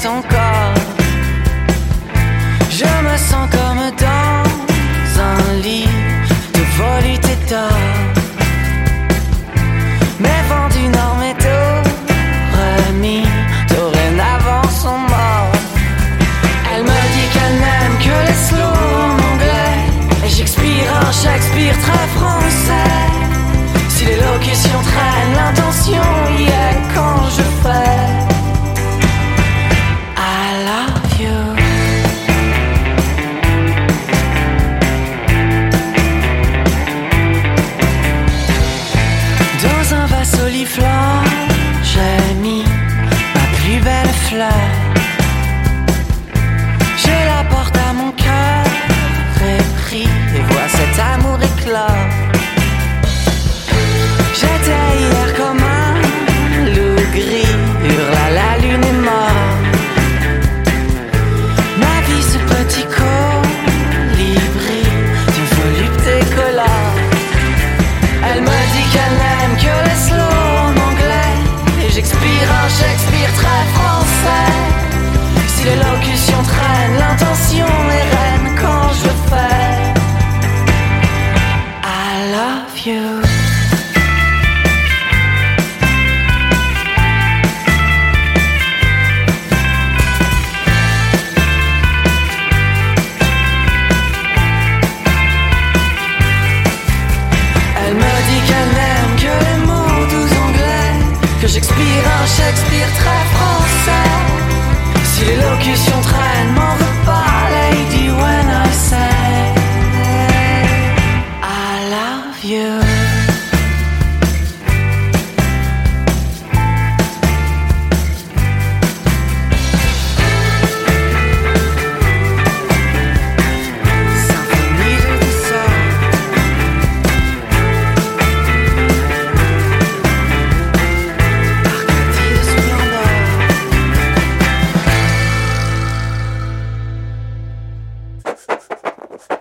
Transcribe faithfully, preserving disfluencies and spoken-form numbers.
ton corps. Je me sens comme dans un lit de volupté d'or. Mes vents du nord, mes remis, dorénavant sont morts. Elle me dit qu'elle n'aime que les slows en anglais, et j'expire un Shakespeare très français. Si l'élocution traîne, l'intention y est quand je fais I love you. Dans un vase oliflant, j'ai mis ma plus belle fleur. Je la porte à mon cœur épris et vois cet amour éclore. J'étais hier comme un loup gris, hurla la lune est morte. Ma vie ce petit colibri d'une volupté colore. Elle me dit qu'elle n'aime que les slows en anglais, et j'expire un Shakespeare très français. Si l'élocution traîne, l'intention est reine quand je fais I love you. Elle me dit qu'elle n'aime que les mots doux anglais, que j'expire un Shakespeare très français. Si l'élocution